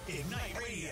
Ignite Radio.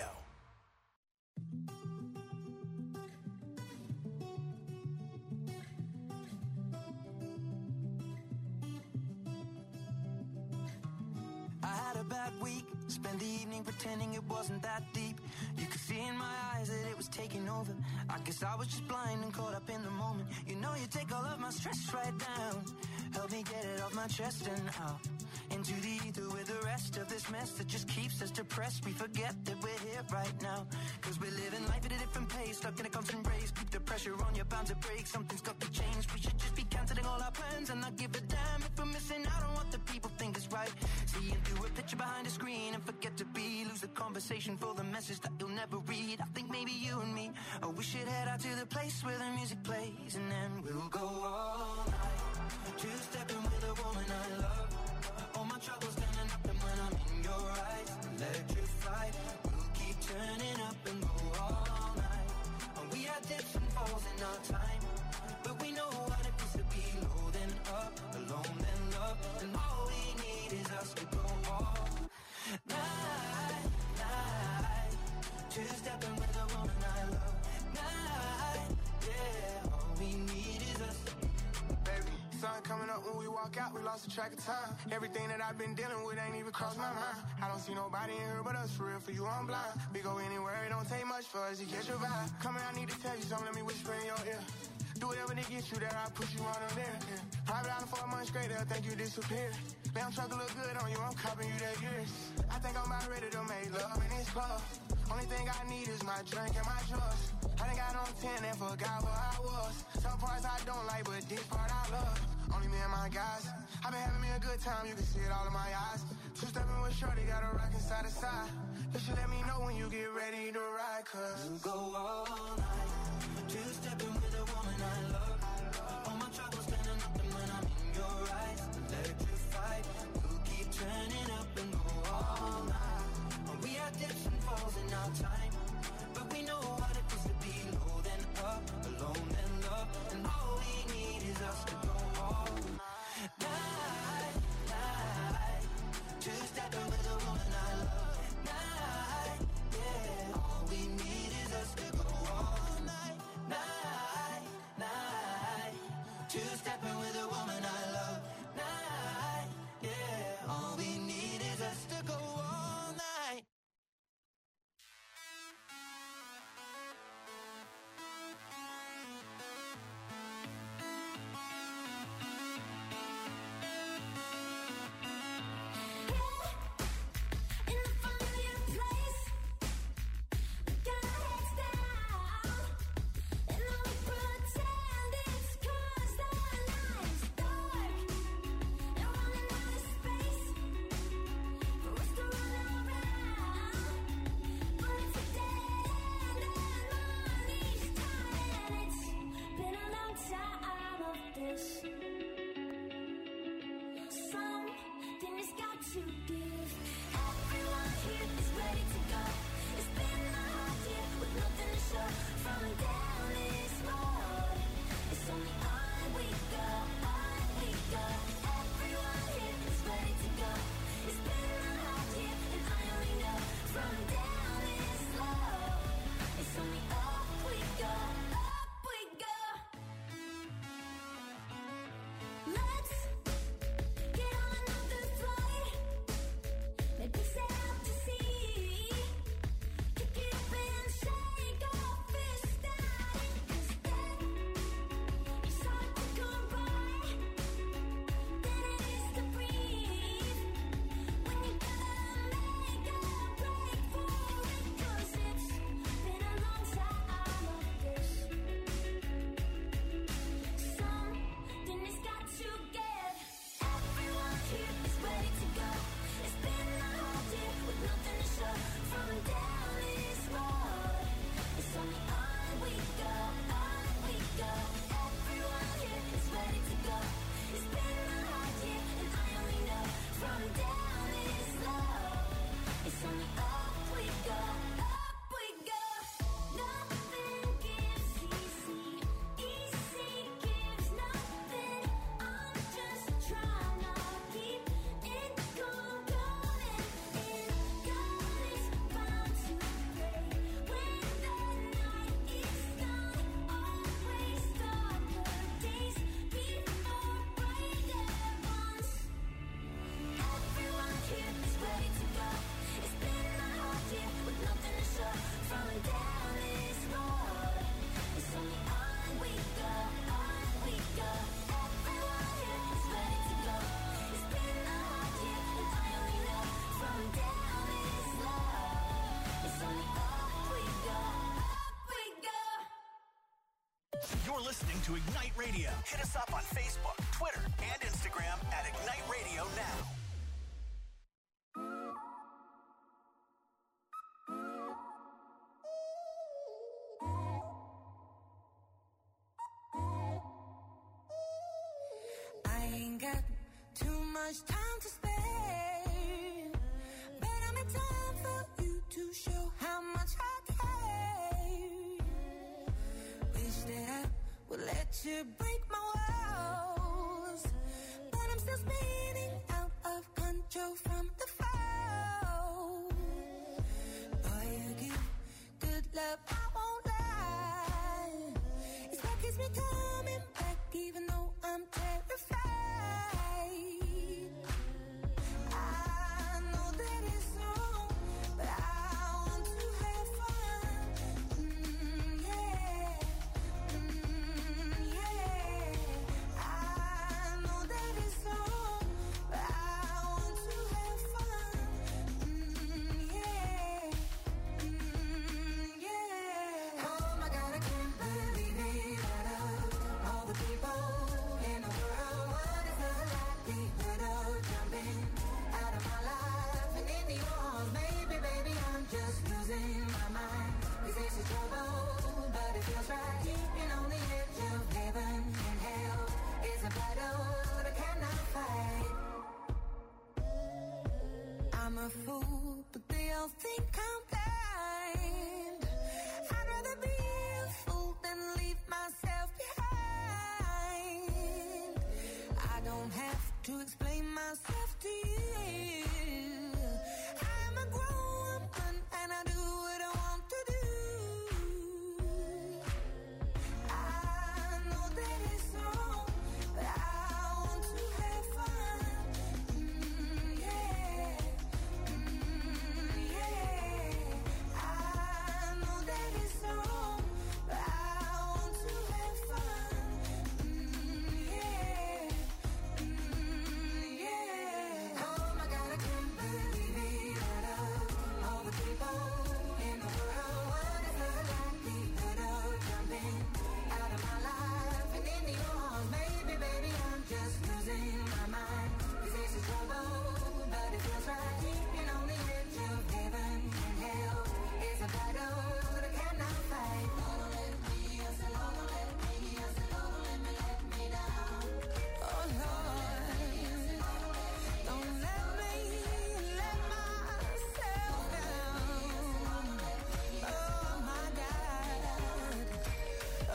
I had a bad week, spent the evening pretending it wasn't that deep. You could see in my eyes that it was taking over. I guess I was just blind and caught up in the moment. You know you take all of my stress right down. Help me get it off my chest and out into the ether with the rest of this mess that just keeps us depressed. We forget that we're here right now, cause we're living life at a different pace, stuck in a constant race. Keep the pressure on, you're bound to break. Something's got to change. We should just be cancelling all our plans and not give a damn if we're missing out on what the people think is right. Seeing through a picture behind a screen and forget to be, lose the conversation for the message that you'll never read. I think maybe you and me, oh, we should head out to the place where the music plays, and then we'll go all night, two-stepping with a woman I love. All my troubles gonna nothing when I'm in your eyes. Electrified, we'll keep turning up and go all night. And we had dips and falls in our time, but we know what it is to be low then up, alone then love. And all we need is us to go all night, night. Two-stepping with a woman I love. Night, yeah, all we need is us. Baby, sun coming up when we walk out, we lost the track of time. Everything that I've been dealing with ain't even crossed my mind. I don't see nobody in here but us, for real, for you I'm blind. We go anywhere, it don't take much for us to catch your vibe. Come here, I need to tell you something, let me whisper in your ear. Do whatever to get you there, I push you on them there. Yeah. Private island for a month straight, they'll think you disappeared. Damn truck look good on you, I'm copping you that years. I think I'm about ready to make love in this club. Only thing I need is my drink and my drugs. I done got on 10 and forgot where I was. Some parts I don't like, but this part I love. Only me and my guys. I've been having me a good time, you can see it all in my eyes. Two-stepping with shorty, got a rockin' side to side. You should let me know when you get ready to ride, cause we'll go all night, two-stepping with a woman I love. All my troubles turning nothing when I'm in your eyes. Electrified, we'll keep turning up and go all night. And we had dips and falls in our time, but we know what it is to be low then up, alone then love. And all we need is us to go all night, night. Two-stepping with a woman I love. Night, yeah, all we need is us to go all night, night, night. Two-stepping with a woman I love. Night, yeah, all we need is us to go all night. listening to Ignite Radio. Hit us up on Facebook, Twitter, and Instagram at Ignite Radio Now. I ain't got too much time to spare, but I'm in time for you to show how much I care. Wish that I would let you break my walls, but I'm still spinning out of control from the fall. Boy, you give good love, I won't lie. It's what keeps me coming back, even though I'm terrified. I know that it's wrong, but I want to have fun. Yeah. I know that it's wrong, but I want to have fun. Yeah. Oh my God, I can't believe it. Out of all the people in the world, what is the likelihood of jumping out of my life and into yours? Baby, I'm just losing my mind. This is trouble, but it feels right. Keeping on the edge of heaven and hell is a battle that I cannot fight. I'm a fool, but they all think I'm blind. I'd rather be a fool than leave myself behind. I don't have to explain myself to you. I'm a grown woman and I do what I want to do. I know that it's wrong, but I want to have fun. Yeah. I know that it's wrong, but I want to have fun. Yeah. Oh my God, I can't believe it. Out of all the people in the world, what is the likelihood of jumping out of my life and into yours? Baby, I'm just losing my mind. This is trouble, but it feels right. Keeping on the edge of heaven and hell is a battle that I cannot fight. Don't let me, I said, don't let me, I said, don't let me down. Oh Lord, don't let me let myself down. Oh my God. Oh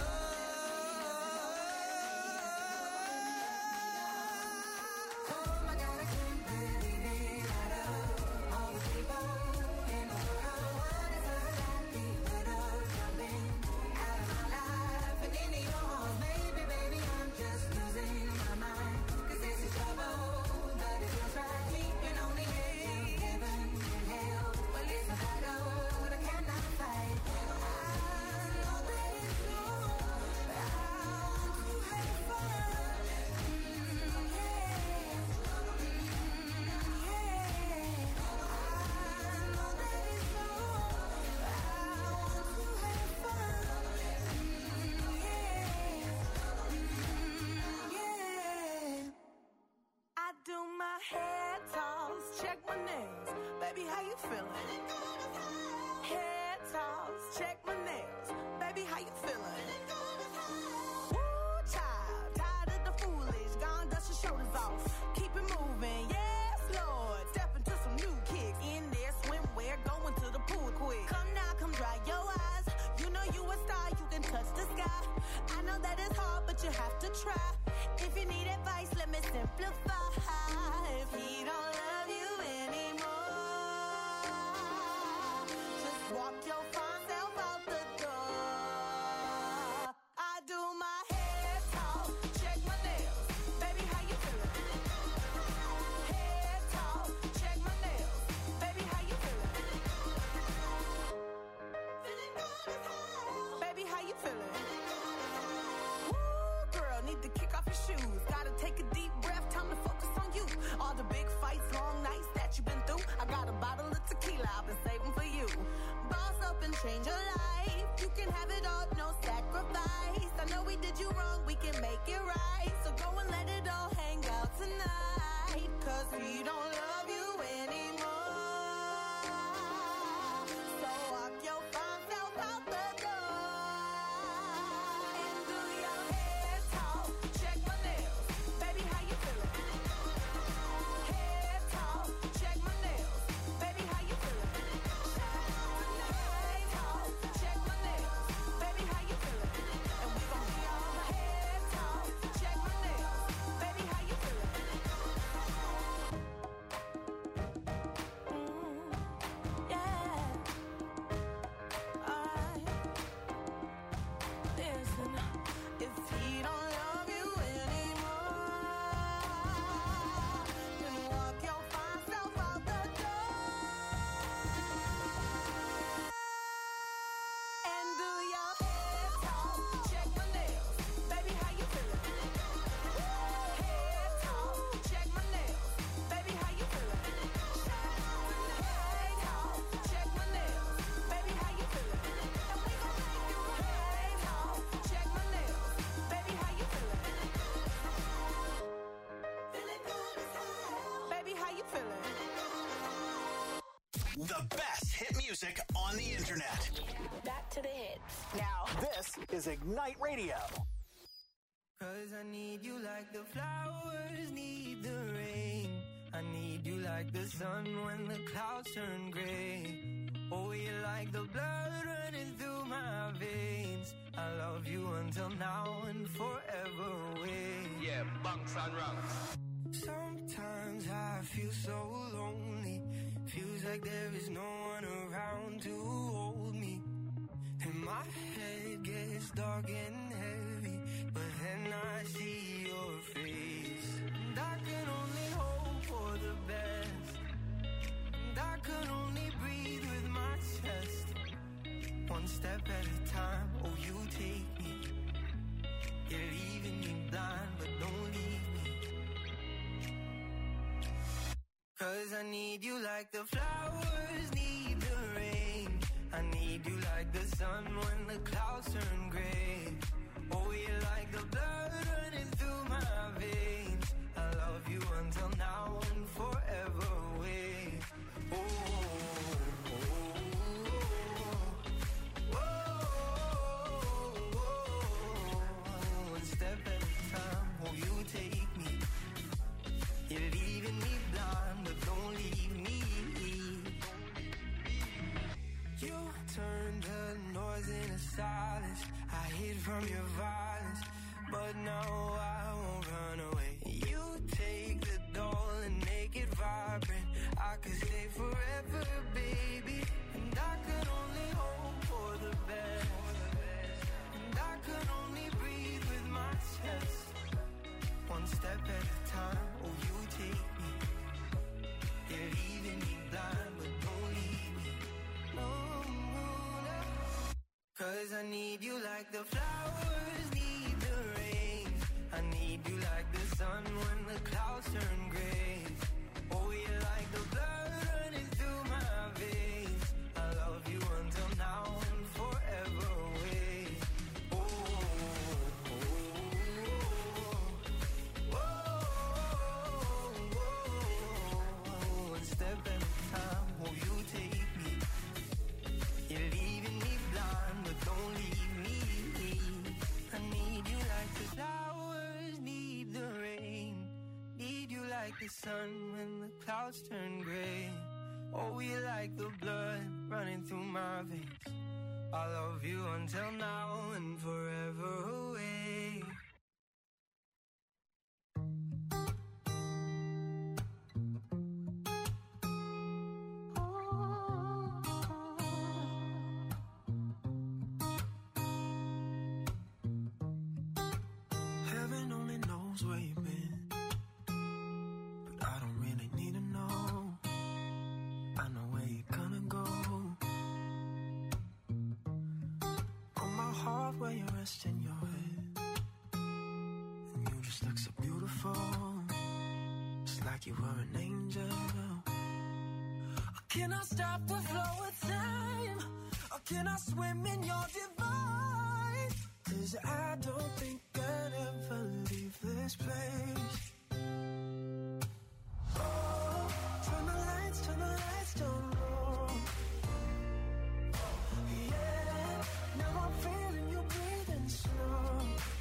my God, I can't believe it. Out of all the people in the world, what is the likelihood of jumping out of my life and into yours? Baby, I'm just losing my mind. 'Cause this is trouble, but it feels right. Keeping on the edge of heaven and hell. Well, it's a battle that I cannot fight. I know that it's wrong, but I want to have fun. I do my hair toss, check my nails. Baby, how you feeling? Hair toss, check my nails. Baby, how you feeling? Woo, child, tired of the foolish. Gone, dust your shoulders off. Keep it moving, yes, Lord. Step into some new kicks. In there, swimwear, going to the pool quick. Come now, come dry your eyes. You know you a star, you can touch the sky. I know that it's hard, but you have to try. If you need advice, let me simplify. If he don't love you anymore, just walk your fine self out the door. I do my hair talk, check my nails. Baby, how you feeling? Hair talk, check my nails. Baby, how you feeling? Feeling good as hell. Baby, how you feeling? Woo, girl, need to kick off your shoes. Gotta take a deep breath, time to focus on you. All the big fights, long nights that you've been through. I got a bottle of tequila I've been saving for you. Boss up and change your life. You can have it all, no sacrifice. I know we did you wrong, we can make it right. So go and let it all hang out tonight. Cause we don't love you anymore. So walk your fine self out the door. And do your hair talk, check my nails. Baby, how you feeling? Hair talk, check my nails. Baby, how you feeling? Hair talk, check my nails. Baby, how you feeling? And we gon' be all hair talk, check my nails. Baby, how you feeling? Yeah. Alright. Listen, if he don't love you anymore, then walk your fine self out the door. And do your hair talk, check my nails. Baby, how you feeling? Hair talk, check my nails. Baby, how you feeling? Hair talk, check my nails. Baby, how you feeling? And we gon' make you hair talk, check my nails. Baby, how you feeling? Feeling good as hell. Baby, how you feeling? The best hit music on the internet. Back to the hits. Now, this is Ignite Radio. Cause I need you like the flowers need the rain. I need you like the sun when the clouds turn gray. Oh, you're like the blood running through my veins. I love you until now and forever away. Yeah, bunks and rungs. Sometimes I feel so lonely. Feels like there is no one around to hold me. And my head gets dark and heavy, but then I see your face. And I can only hope for the best. And I can only breathe with my chest. One step at a time, oh you take me. You're leaving me blind, but don't leave me. Cause I need you like the flowers need the rain. I need you like the sun when the clouds turn gray. Oh, you're like the blood running through my veins. I love you until now and forever away. Oh, oh, oh, oh, oh. One step at a time, oh, you take me. You're leaving me blind, but don't leave me. You turned the noise into silence. I hid from your violence, but now I won't run away. You take the doll and make it vibrant. I could stay forever, baby. And I could only hope for the best. And I could only breathe with my chest. One step at a time, oh you take me. You're leaving me blind, but don't leave me. No, no. Cause I need you like the flowers need the rain. I need you like the sun when the clouds turn gray. Oh, you're like the blood running through my veins. I love you until now and forever away. Oh, oh, oh, oh, oh. One step at a time, oh, you take me. You're leaving me blind, but don't leave me. I need you like the flowers need the rain. Need you like the sun when the clouds turn gray. Oh, you like the blood running through my veins. I love you until now and forever away. Heaven only knows where you've been, but I don't really need to know. I know where you're gonna go. On my heart where you're resting your head, and you just look so beautiful, just like you were an angel. I Can I stop the flow of time? Or can I swim in your divine? 'Cause I don't think I'd ever leave this place. Oh, turn the lights down low. Yeah, now I'm feeling you breathing slow.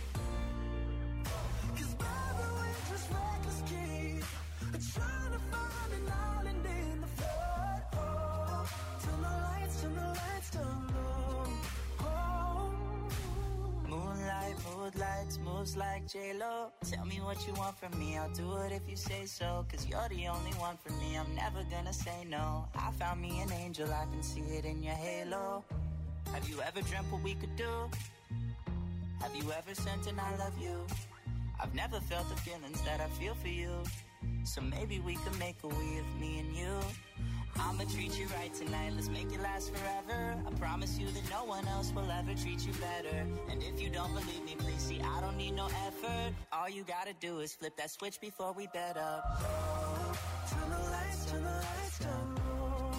'Cause baby, we're just reckless kids, trying to find an island in the flood. Oh, turn the lights down low. Oh, moonlight, mood lights, moves like J-Lo. Tell me what you want from me, I'll do it if you say so. 'Cause you're the only one for me, I'm never gonna say no. I found me an angel, I can see it in your halo. Have you ever dreamt what we could do? Have you ever sent an I love you? I've never felt the feelings that I feel for you. So maybe we could make a we of me and you. I'ma treat you right tonight, let's make it last forever. I promise you that no one else will ever treat you better. And if you don't believe me, please see, I don't need no effort. All you gotta do is flip that switch before we bed up. Oh, turn the lights down low.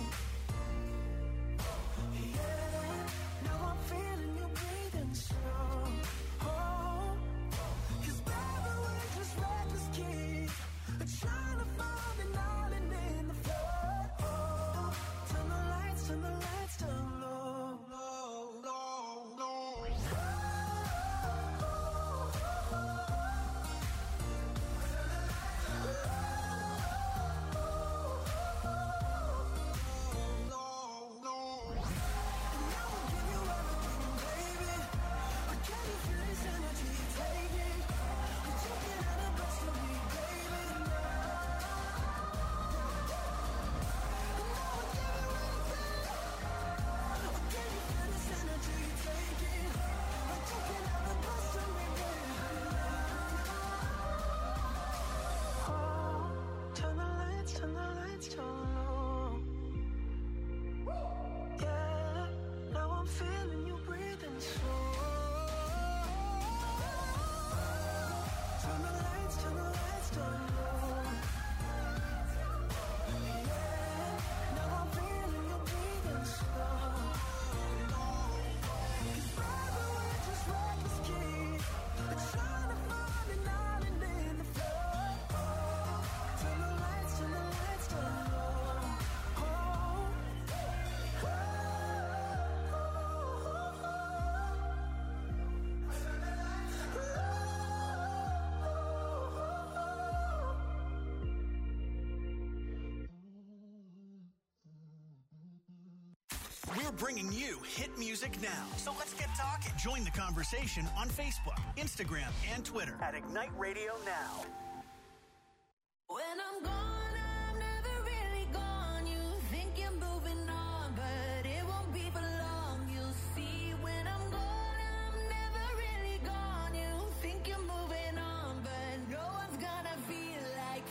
Yeah, now I'm feeling you breathing slow. Oh, 'cause baby, we're just reckless kids, trying to find an island in the flood. Oh, turn the lights down low. We're bringing you hit music now. So let's get talking. Join the conversation on Facebook, Instagram, and Twitter at Ignite Radio Now. When I'm gone, I'm never really gone. You think you're moving on, but it won't be for long. You'll see when I'm gone, I'm never really gone. You think you're moving on, but no one's gonna feel like.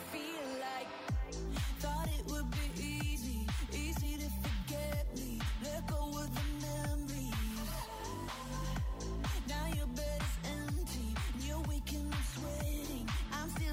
Thought it would be easy to forget me. Let go of the memories. Now your bed is empty, you're waking up sweating. I'm still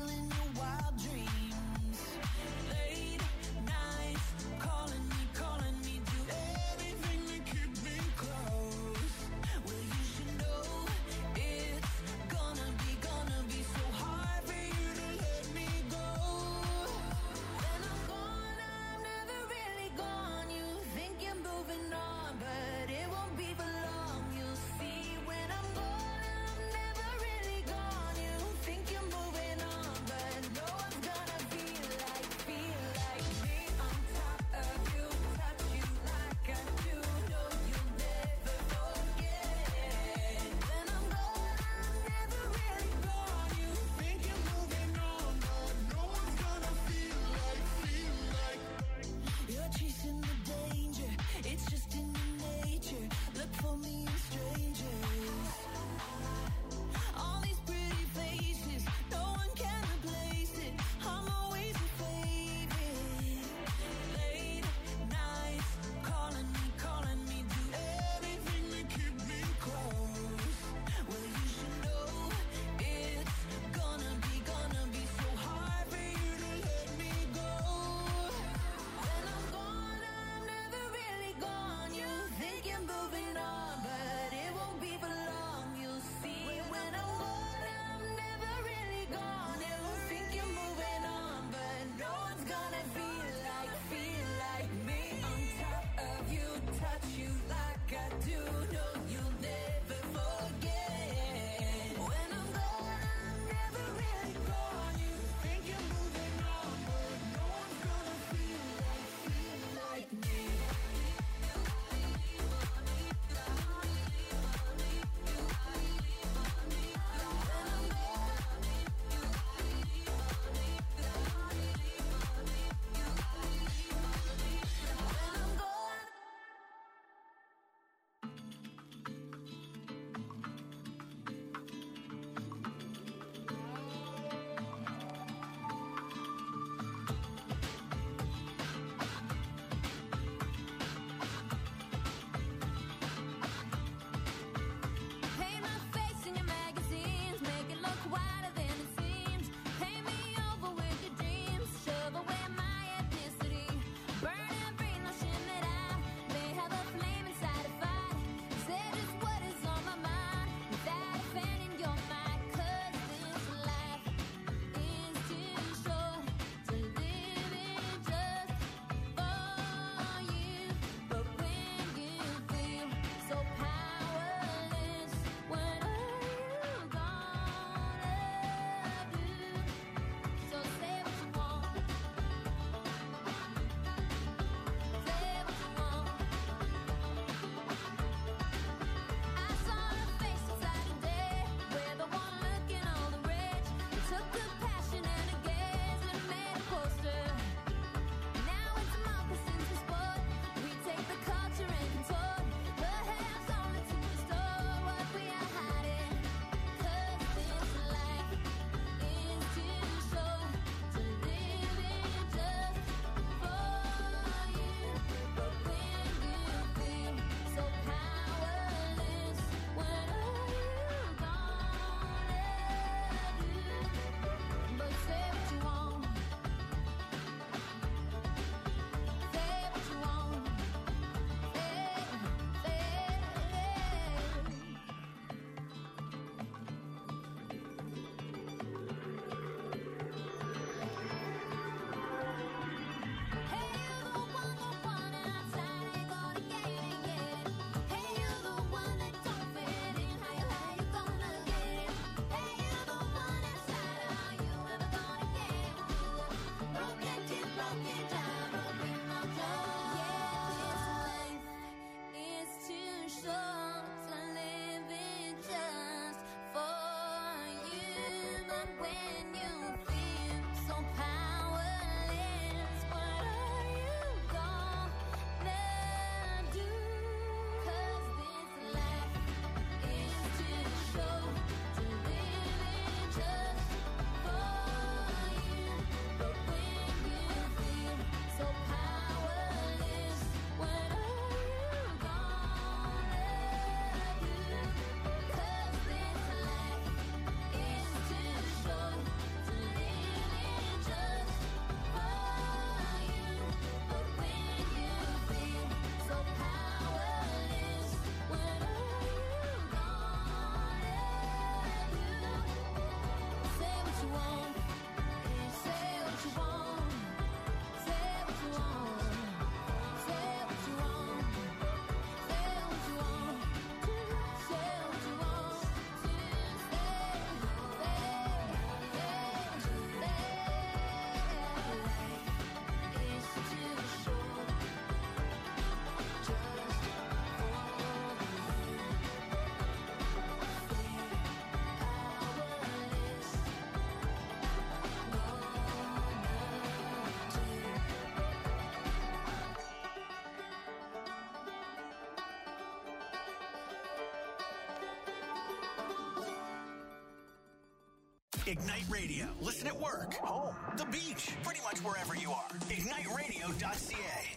Ignite Radio. Listen at work, home, the beach, pretty much wherever you are. IgniteRadio.ca.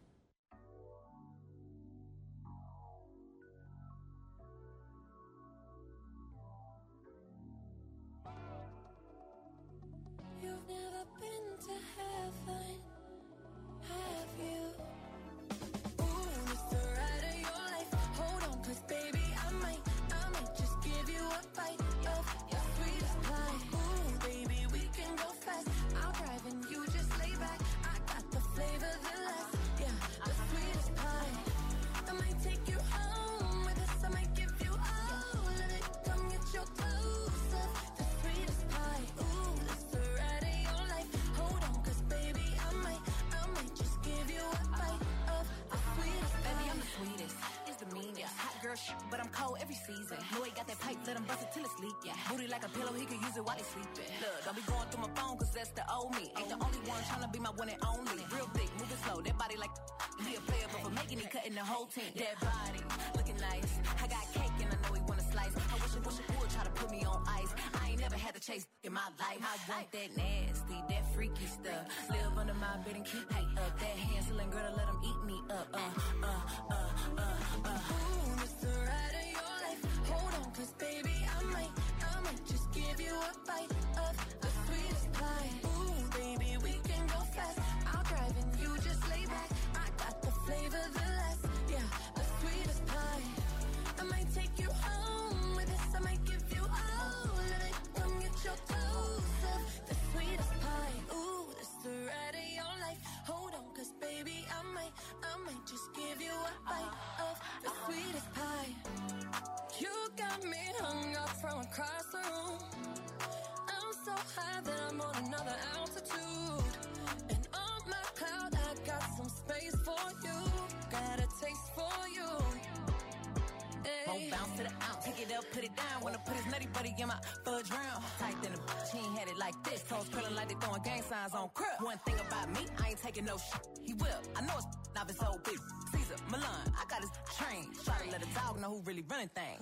You've never been to heaven, have you? Ooh, it's the ride of your life. Hold on, 'cause baby, I might just give you a bite of your sweetest pie. Ooh, baby, we can go fast. I'll drive and you just lay back. I got the flavor that lasts. Yeah, the sweetest pie. I might take you home with us. I might give you all of it. Come get your clothes up. The sweetest pie. Ooh, it's the ride of your life. Hold on, 'cause baby, I might just give you a bite of the sweetest pie. Baby, I'm the sweetest. It's the meanest. Hot girl shit, but I'm cold every season. Know he got that pipe, let him bust it till it's leak. Yeah. Booty like a pillow, he could use it while he's sleeping. Look, don't be going through my phone, 'cause that's the old me. Ain't the only one tryna be my one and only. Real thick, moving slow, that body like he a player, but for making it, cutting the whole team. That body, looking nice. I got cake and I know he wanna slice. I wish it would try to put me on ice. I ain't never had to chase in my life. I want that nasty, that freaky stuff. Live under my bed and keep me up. That Hansel girl to let him eat me up. Ooh, it's the ride of your life. Hold on, 'cause baby, I might just give you a bite of the sweetest pie. Ooh, baby, we can go fast. I'll drive and you just lay back. I got the flavor that lasts. Yeah, the sweetest pie. I might take you home with us. I might give you all of it. Come get your toes up. The sweetest pie. Ooh, it's the ride of your life. Hold on, 'cause baby, I might just give you a bite of the sweetest pie. You got me hung up from across the room. I'm so high that I'm on another altitude. And on my cloud, I got some space for you. Got a taste for you. Won't bounce to the ounce. Pick it up, put it down. Wanna put his nutty buddy in my fudge round. Tight than a bitch, he ain't had it like this. Toes curling like they throwing gang signs on crib. One thing about me, I ain't taking no shit. He will. I know it's not his old bitch. Caesar, Milan, I got his train. Try to let a dog know who really running things.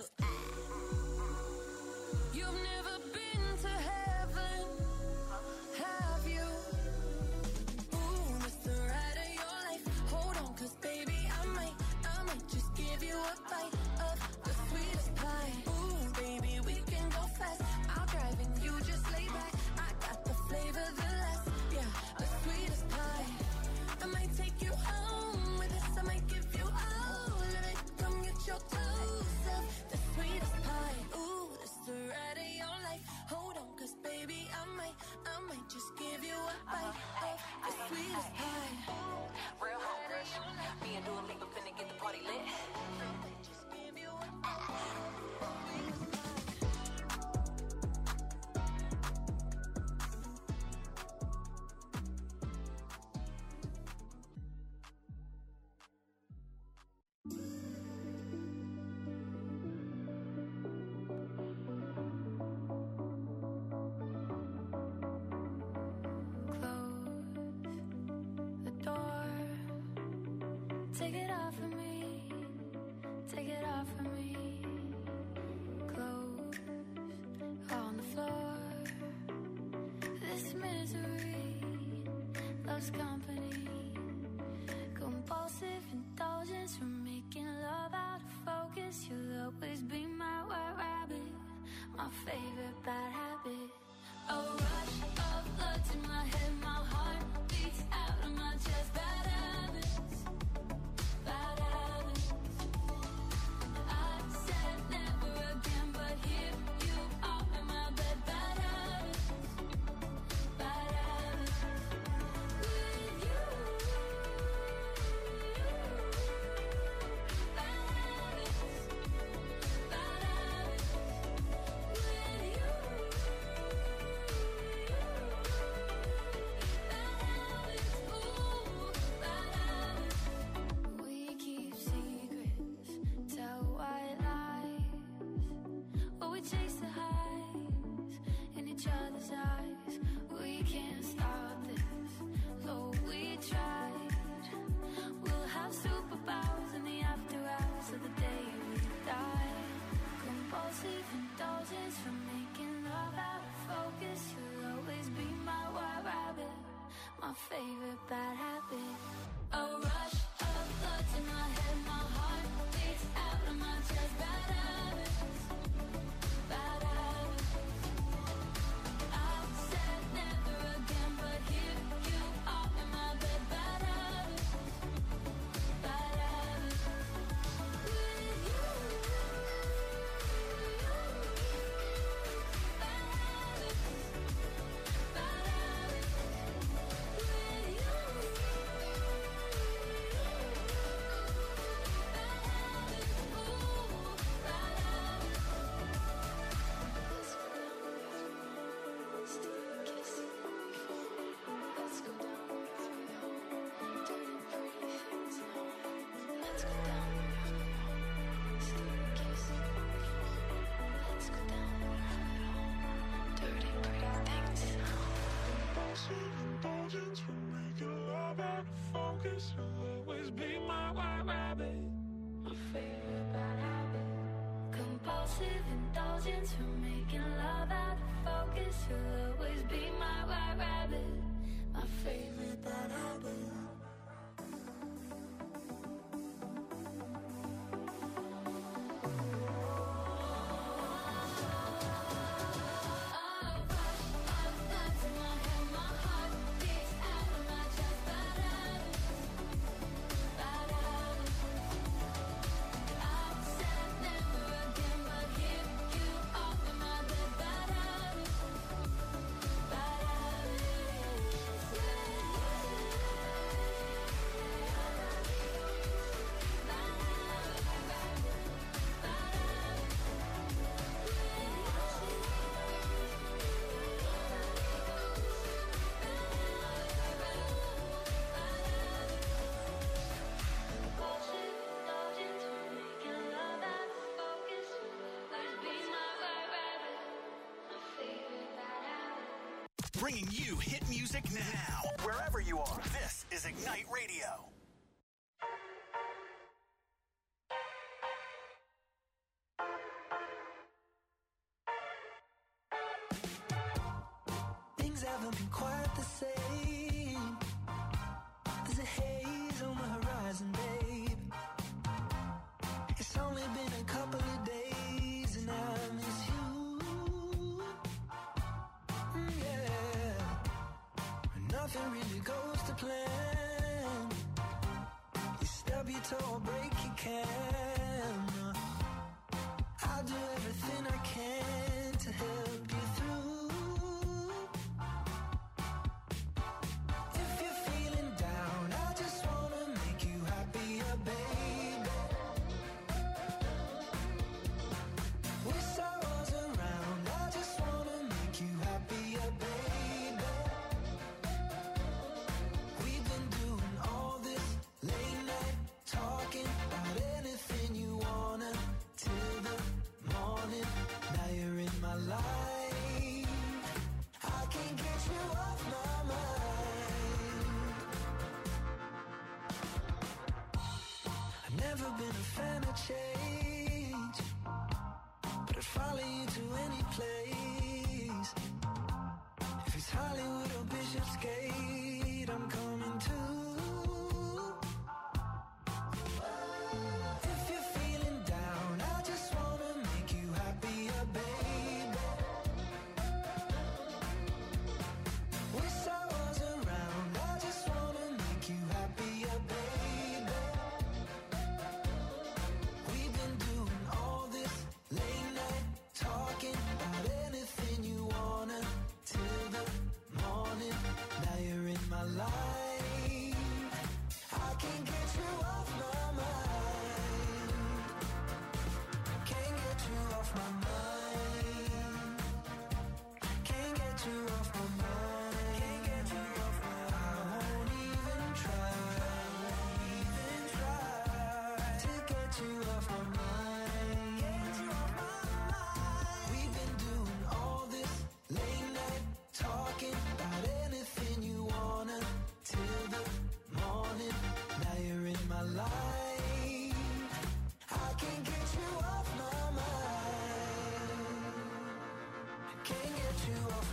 You've never been to heaven, have you? Ooh, it's the ride of your life. Hold on, 'cause baby, I might just give you a bite of the sweetest pie. Ooh, baby, we can go fast. I'll drive and you just lay back. I got the flavor that lasts. Yeah, the sweetest pie. I might take you home with us. I might give you all of it. Come get your toes up. The sweetest pie. Ooh, it's the ride of your life. Hold on, 'cause baby, I might just give you a bite of the sweetest pie. Real hungry. Me and Dua Lipa finna get the party lit. Just give you a bite of the sweetest pie. Take it off of me, take it off of me. Clothes on the floor. This misery loves company. Compulsive indulgence from making love out of focus. You'll always be my white rabbit, my favorite bad habit. A rush of blood to my head, my heart beats out of my chest. Bad habits. Bad habits. I said never again, but here you are in my bed. Bad habits. Bad habits. With you. Bad habits. Bad habits. With you. Bad habits. Ooh, bad habits. We keep secrets, tell white lies, or we chase the highs in each other's eyes. We can't stop this, though we tried. We'll have superpowers in the after hours of the day we die. Compulsive indulgence from making love out of focus, you'll always be my white rabbit, my favorite bad habit. A rush of blood to my head, my heart beats out of my chest. Bad habits, bad habits. I said never again, but here you are in my bed. Bad habits, bad habits. With you, bad habits, bad habits. With you, focus, you'll always be my white rabbit, my favorite bad habit. Compulsive indulgence from making love out of focus, you'll always be my white rabbit, my favorite bad habit. Bringing you hit music now, wherever you are. This is Ignite Radio. Things haven't been quite the same. There's a haze on the horizon, babe. It's only been a couple of days and I miss you. Nothing really goes to plan. You stub your toe or break your can. I'll do everything I can to help you through. If you're feeling down, I just wanna make you happier, baby. With sorrows around, I just wanna make you happier, baby. Never been a fan of change, but I'd follow you to any place. If it's Hollywood or Bishopsgate, I'm coming too. If you're feeling down, I just wanna make you happier, baby. With sorrows around, I just wanna make you happier, baby. Life.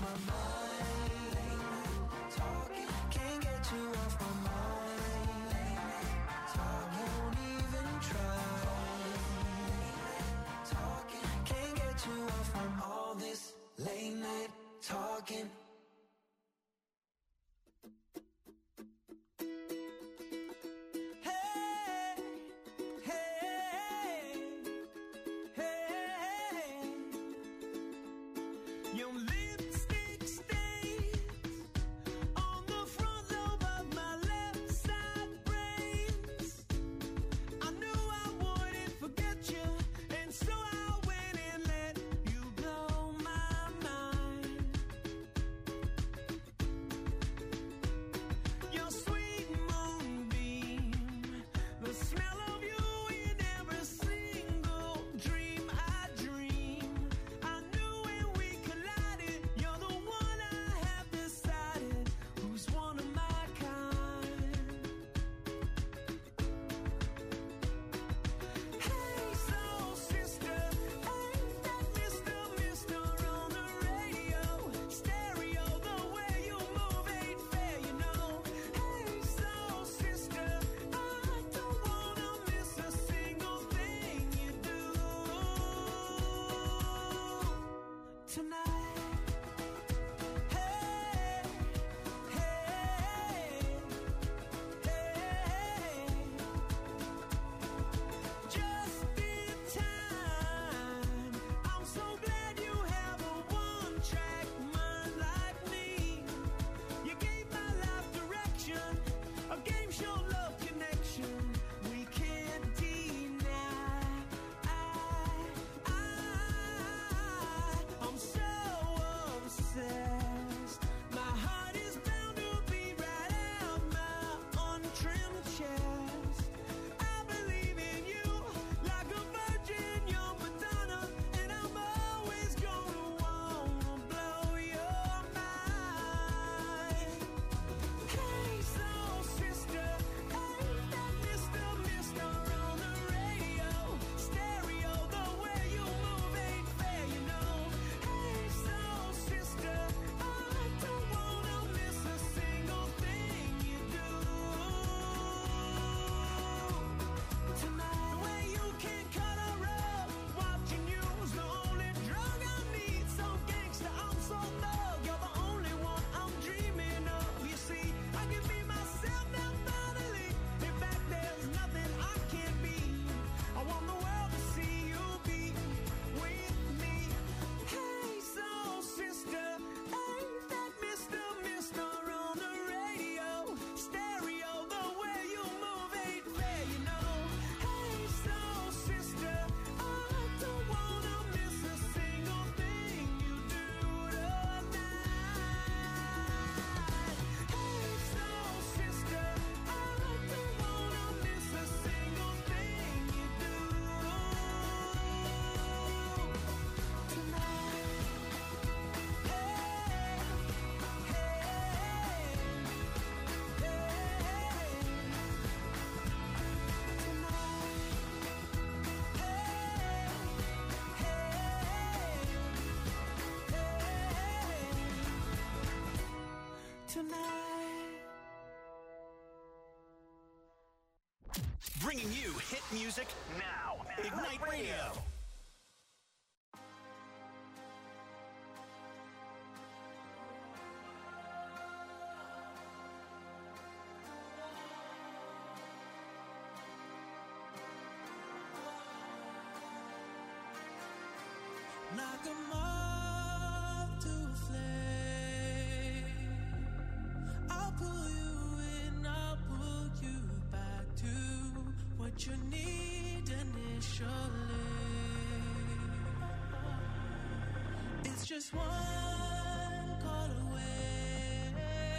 my mind. Talking, can't get you off my mind. Talking, won't even try. Talking, can't get you off from all this late night talking. Bringing you hit music now. Ignite Radio. Like a moth to a flame, I'll pull you in, I'll pull you back to what you need initially. It's just one call away,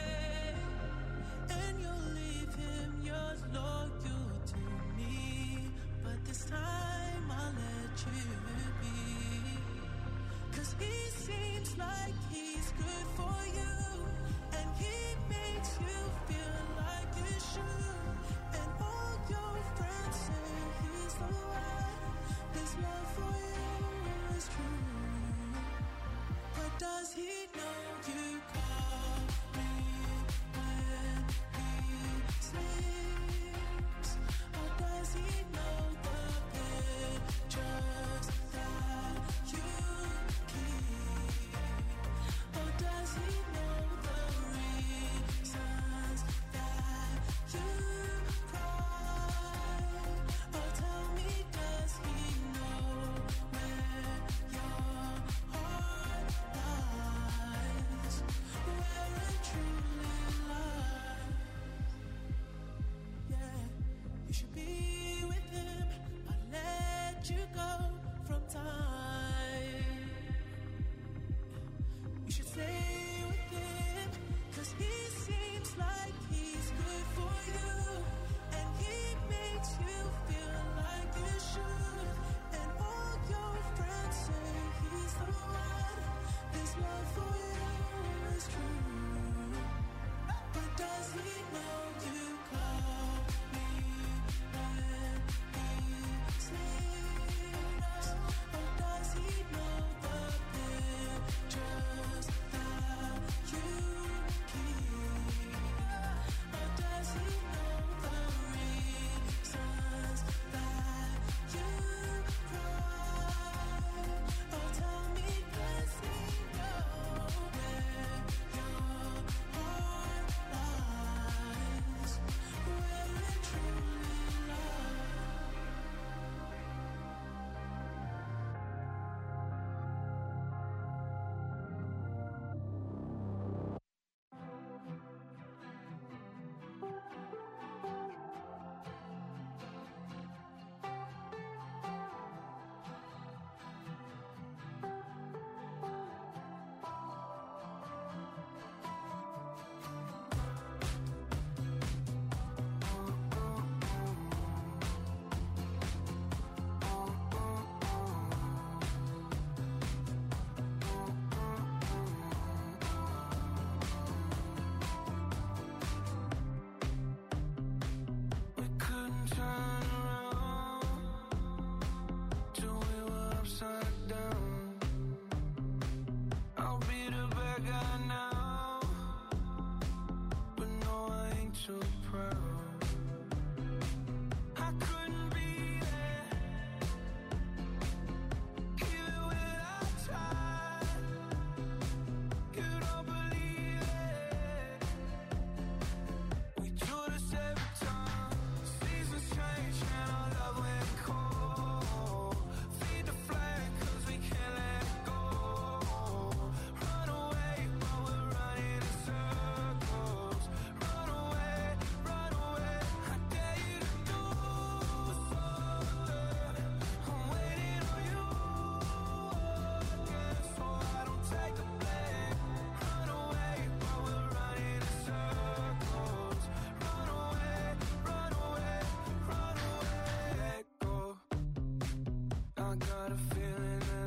and you'll leave him, you're loyal to me, but this time I'll let you be. 'Cause he seems like he's good for you, and he makes you feel like you should. And all your friends say he's the one. His love for you is true. But does he know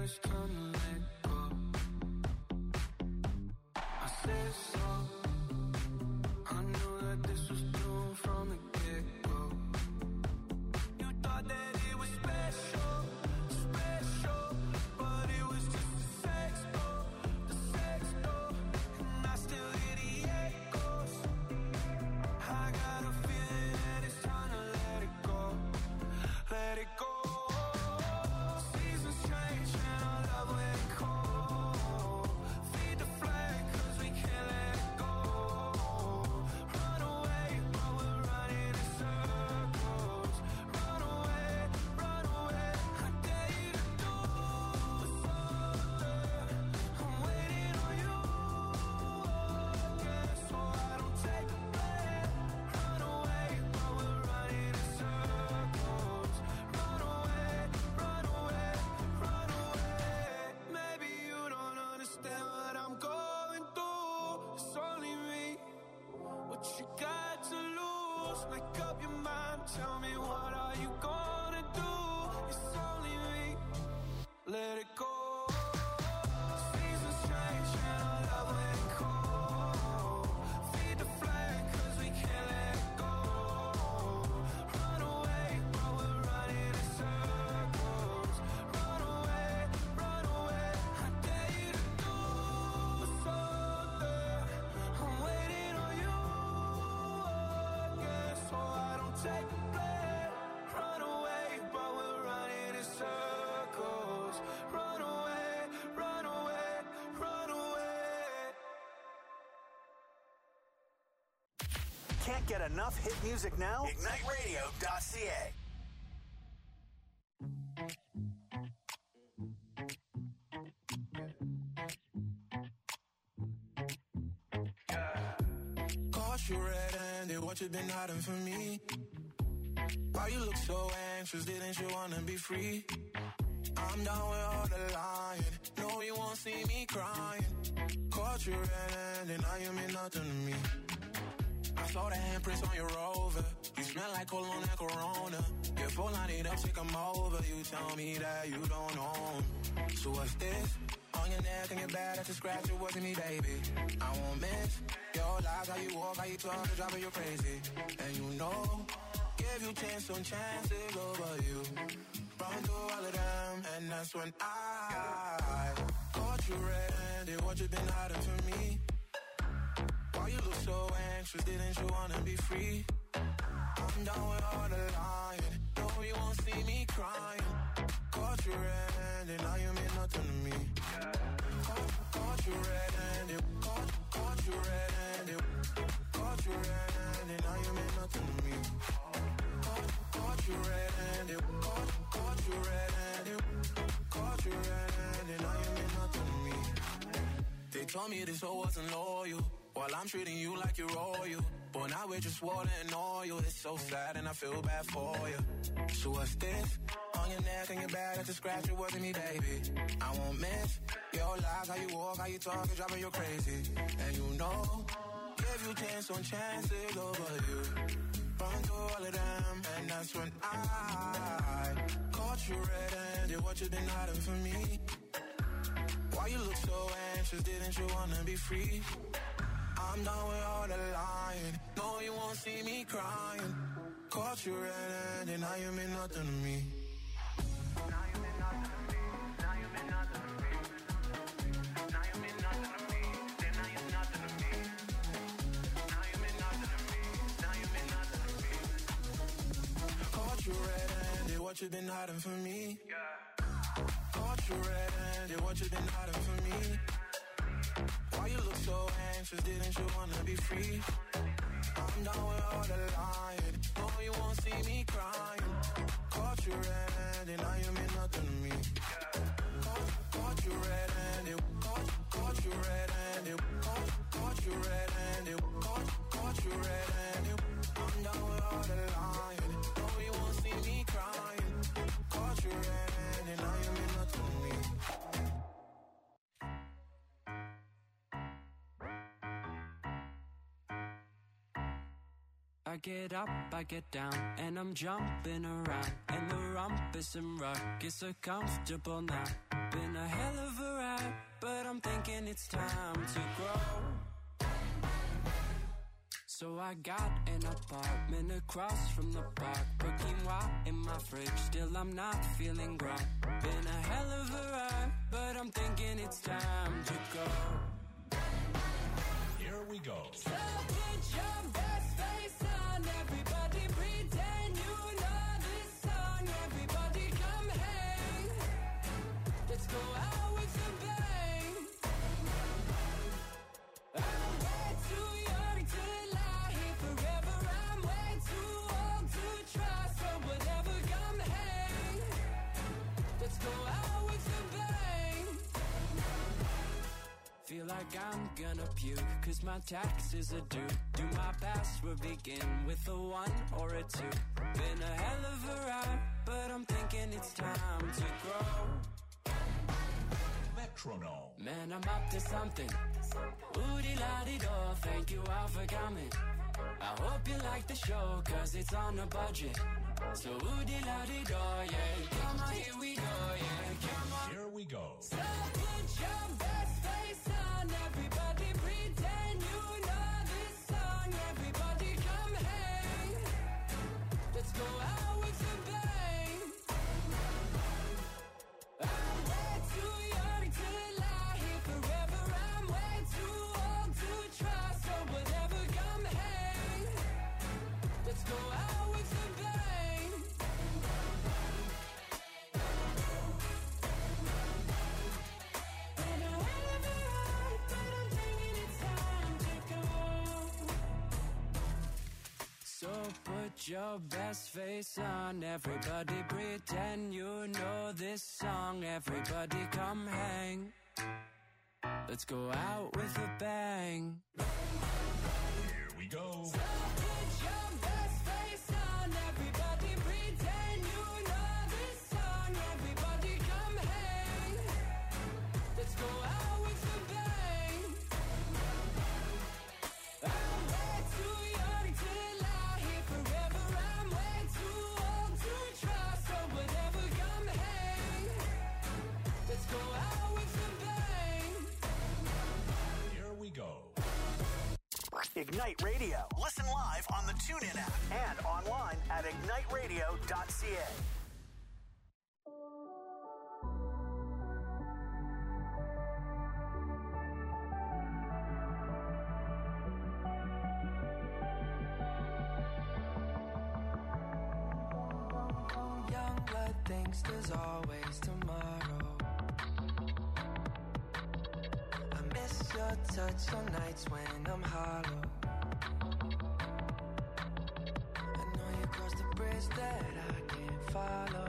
it's time to let go. I said so. I knew that this was doomed from the get-go. You thought that it was special, special, but it was just a sex doll, and I still hear the echoes. I got a feeling that it's time to let it go, let it go. Seasons change and our love went cold. Feed the flag 'cause we can't let it go. Run away, but we're running in circles. Run away, I dare you to do something. I'm waiting on you again, so I don't take the blame. Run away, but we're running in circles. Run away, maybe you don't understand what I'm going through. It's only me. What you got to lose? Make up your mind. Tell me, what are you gonna do? It's only me. Let it go. Seasons change and our love went cold. Feed the flag 'cause we can't let it go. Run away, but we're running in circles. Run away, I dare you to do something. I'm waiting on you again, so I don't take the blame. Run away, but we're running in circles. Run away, run away. Can't get enough hit music now? IgniteRadio.ca. Caught you red-handed, what you been hiding from me? Why you look so anxious, didn't you wanna be free? I'm down with all the lying, no you won't see me crying. Caught you red-handed, now you mean nothing to me. I saw the handprints on your Rover, you smell like cologne and Corona. Your phone line it up, take 'em over, you tell me that you don't know. So what's this? On your neck and your back, that's a scratch, it wasn't me, baby. I won't miss your lies, how you walk, how you talk, it's driving you crazy. And you know, give you chance on chances over you. Run through all of them, and that's when I caught you red-handed, what you been hiding from me? Why you look so anxious, didn't you wanna be free? I'm down with all the lying, no you won't see me crying. Caught you red-handed, now you mean nothing to me. Caught you red-handed, caught you red-handed, caught you red-handed, now you mean nothing to me. Caught you red-handed, caught you red-handed, caught you red-handed, now you mean nothing to me. They told me this all wasn't loyal, while I'm treating you like you're royal. But now we're just water and oil. It's so sad and I feel bad for you. So what's this? On your neck and your back, that's a scratch, it wasn't me, baby. I won't miss your lies, how you walk, how you talk, it's driving you crazy. And you know, give you chance on chances over you. Run through all of them, and that's when I caught you red-handed, what you been hiding from me? Why you look so anxious, didn't you wanna be free? I'm done with all the lying, no you won't see me crying. Caught you red-handed, now you mean nothing to me. Now you mean nothing to me, now you mean nothing to me. Now you mean nothing to me, then now you're nothing to me. Now you mean nothing to me, now you mean nothing to me. Caught you red-handed, what you been hiding from me? Caught you red-handed, what you been hiding from me? Why you look so anxious, didn't you wanna be free? I'm down with all the lying, no you won't see me crying. Caught you red-handed, now you mean nothing to me. Caught you red-handed, caught you red-handed, caught you red-handed, caught you red-handed. I'm down with all the lying, no you won't see me crying. Caught you red-handed, now you mean nothing to me. I get up, I get down, and I'm jumping around. And the rumpus and ruckus so comfortable now. Been a hell of a ride, but I'm thinking it's time to grow. So I got an apartment across from the park. Put quinoa in my fridge, still I'm not feeling grown. Been a hell of a ride, but I'm thinking it's time to go. Here we go. So put your best face on, everybody pretend you know this song. Everybody come hang, let's go out with a bang. I'm way too young to lie here forever. I'm way too old to try, so whatever, come hang, let's go out with a bang. Feel like I'm gonna puke, cause my taxes are due. Do my password begin with a 1 or a 2? Been a hell of a ride, but I'm thinking it's time to grow. Metronome. Man, I'm up to something. Oodie-la-dee-do, thank you all for coming. I hope you like the show, cause it's on a budget. So oodie-la-dee-do, yeah. Come on, here we go, yeah. Come on. Here we go. So put your best face on, everybody pretend you know this song. Everybody come hang, let's go out with a bang. I'm way too young to lie here forever. I'm way too old to try, so whatever, come hang, let's go out with a bang. Been a hell of a ride, but I'm thinking it's time to go. So put your best face on, everybody pretend you know this song. Everybody come hang, let's go out with a bang. Here we go. So put your best face on, everybody pretend you know this song. Everybody come hang, let's go out with a bang. I'm way too young to lie here forever. I'm way too old to try, so whatever, come hang, let's go out with a bang. Here we go. Ignite Radio. Listen live on the TuneIn app and online at igniteradio.ca. Young blood thinks there's always tomorrow. I miss your touch on nights when I'm hollow. I know you crossed the bridge that I can't follow.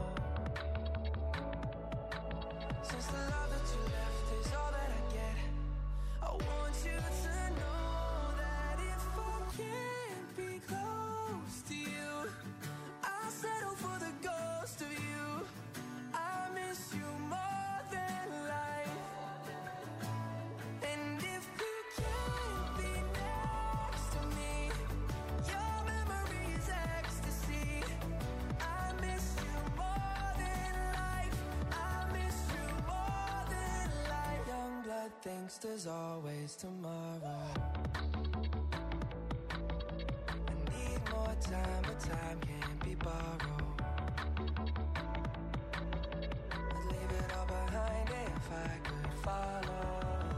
Since the love that you left is all that I get, I want you to know that if I can't be close to you, I'll settle for the ghost of you. I miss you more than life. And if you can't be next to me, your memory is ecstasy. I miss you more than life. I miss you more than life. Young blood thinks there's always tomorrow. I need more time, but time can't be borrowed. I'd leave it all behind if I could follow.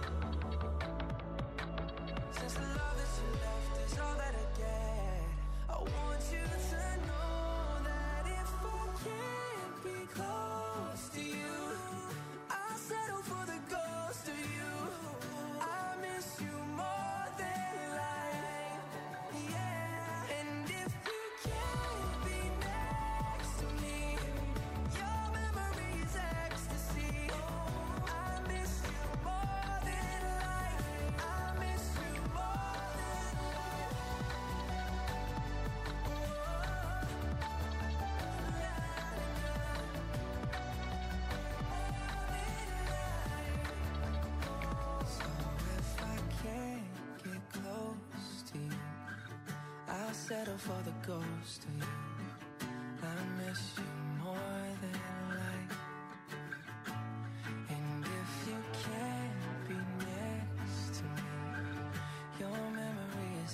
Since the love that you left is all that I get, I want you to know that if I can't be close to you, I'll settle for the ghost of you. I miss you more than life, yeah. And if you can't be next to me, your memory is ecstasy. I miss you more than life. I miss you more than life. So if I can't get close to you, I'll settle for the ghost of you. I miss you more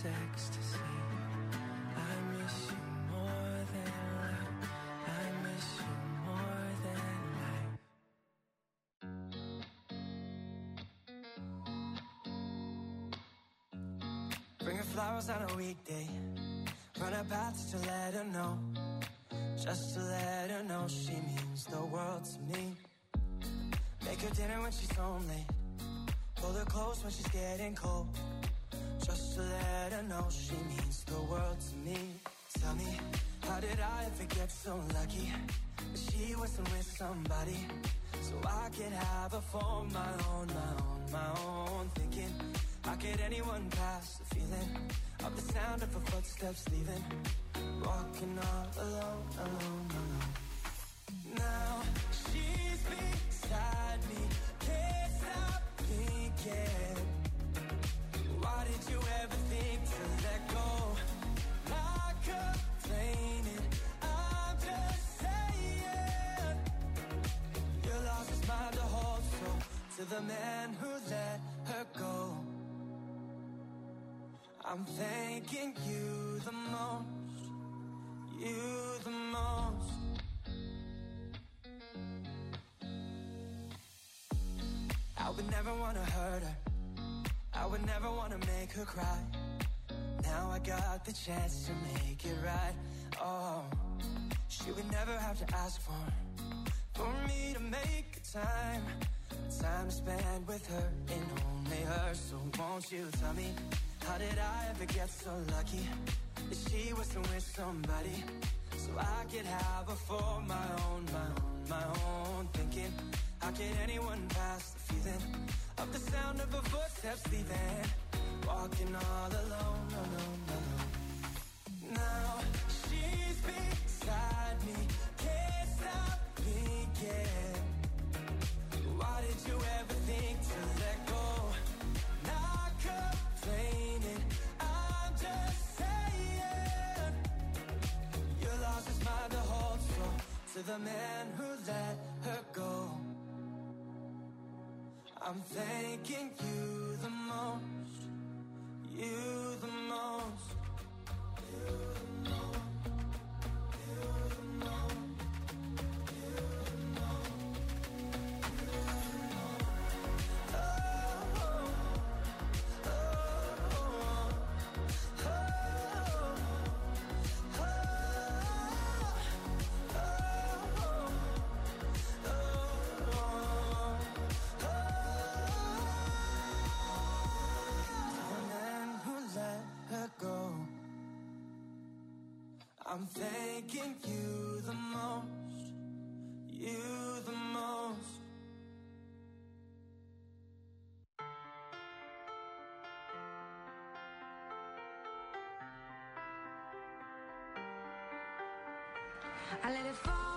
ecstasy. I miss you more than life. I miss you more than life. Bring her flowers on a weekday. Run her paths to let her know. Just to let her know she means the world to me. Make her dinner when she's home late. Pull her close when she's getting cold. Just to let her know she means the world to me. Tell me, how did I ever get so lucky that she wasn't with somebody so I could have her for my own, my own, my own. Thinking, how could anyone pass the feeling of the sound of her footsteps leaving? Walking all alone, alone, alone. Now she's beside me, can't stop thinking. Why did you ever think to let go? Not complaining, I'm just saying. Your loss is mine to hold, so to the man who let her go, I'm thanking you the most, you the most. I would never want to hurt her, I would never want to make her cry. Now I got the chance to make it right. Oh, she would never have to ask for me to make a time to spend with her and only her. So won't you tell me, how did I ever get so lucky that she wasn't with somebody so I could have her for my own, my own, my own. Thinking, how could anyone pass the feeling of the sound of her footsteps leaving? Walking all alone, alone, alone. Now she's beside me, can't stop thinking. Why did you ever think to let go? Not complaining, I'm just saying. Your loss is mine to hold, so to the man who let her go, I'm thanking you the most, you the most, you the most, you the most, you the most, you the most. Oh, oh, oh, oh, oh, I'm thanking you the most, you the most. I let it fall.